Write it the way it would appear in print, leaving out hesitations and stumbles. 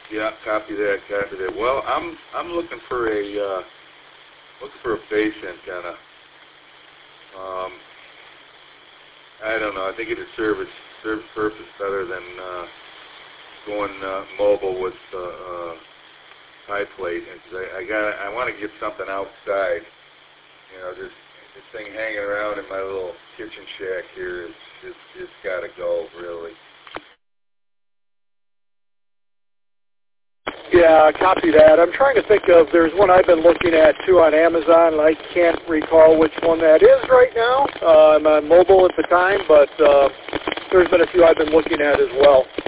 Yeah, copy that. Well, I'm looking for a patient kind of. I don't know. I think it'd serve purpose better than going mobile with high plate. I want to get something outside. You know, this thing hanging around in my little kitchen shack here is got to go, really. Yeah, copy that. I'm trying to think of, there's one I've been looking at too on Amazon, and I can't recall which one that is right now. I'm on mobile at the time, but there's been a few I've been looking at as well.